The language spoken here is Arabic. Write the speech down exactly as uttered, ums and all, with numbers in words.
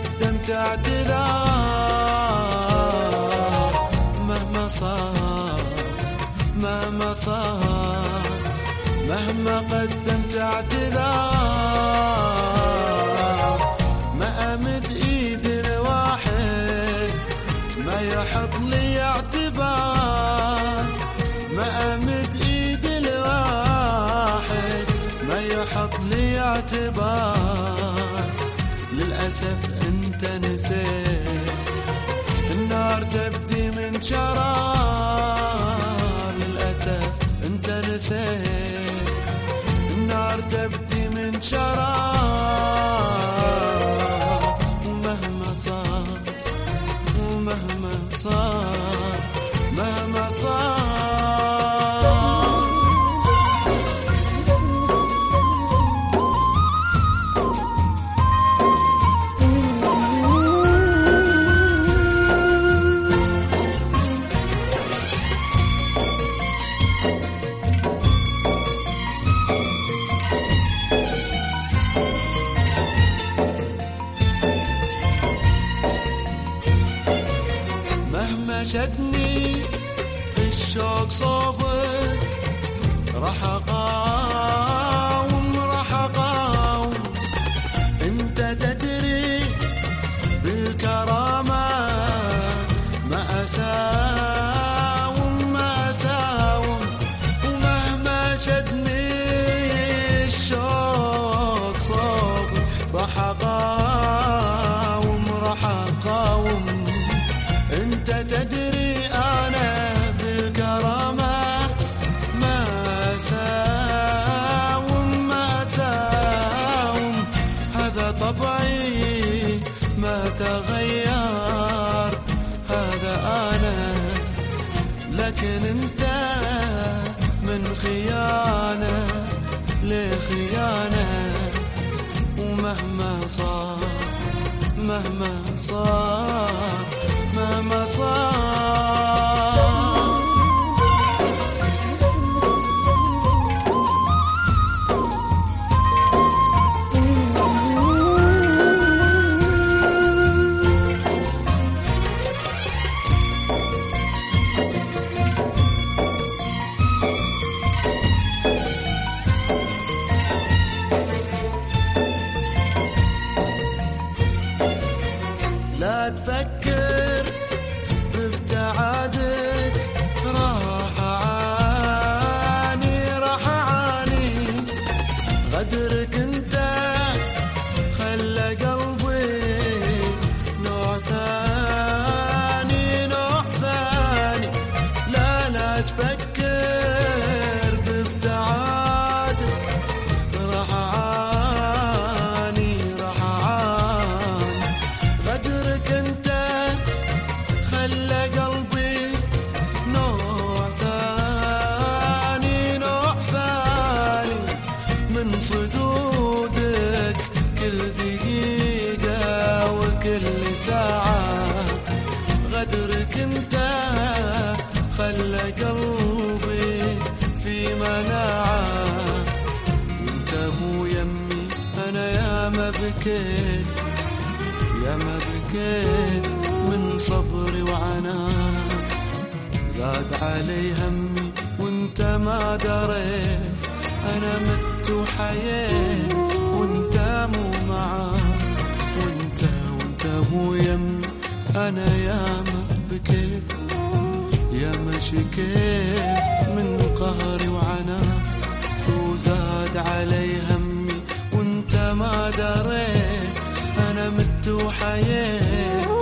قدمت اعتذار مهما صار مهما صار مهما قدمت اعتذار ما امد ايد الواحد ما يحط لي اعتبار ما امد ايد الواحد ما يحط لي اعتبار للاسف انت نسيت النار تبدي من شرار للاسف انت نسيت النار تبدي من شرار ومهما صار ومهما صار مهما صار مهما شدني الشوق صوبك راح اقاوم راح اقاوم انت تدري بالكرامة ما اساوم ما اساوم ومهما شدني الشوق صوبك راح اقاوم راح اقاوم انت تدري انا بالكرامة ما اساوم ما اساوم هذا طبعي ما تغير هذا انا لكن انت من خيانة لخيانة ومهما صار مهما صار مهما صار لا تفكر بابتعادك راح اعاني راح اعاني غدرك انت خلى قلبي نوع ثاني نوع ثاني لا لا تفكر بابتعادك راح اعاني راح اعاني غدرك انت خلى قلبي نوع ثاني نوع ثاني من صدودك كل دقيقة وكل ساعة غدرك انت خلى قلبي في مناعة وانت مو يمي انا يا ما بكيت يا ما بكيت من صبري وعناء زاد علي همي وانت ما دريت انا مت وحييت وانت مو معاك وانت وانت مو يمي انا يا ما بكيت يا ما شكيت من قهري وعناء وزاد علي همي وانت ما دريت انا مت وحييت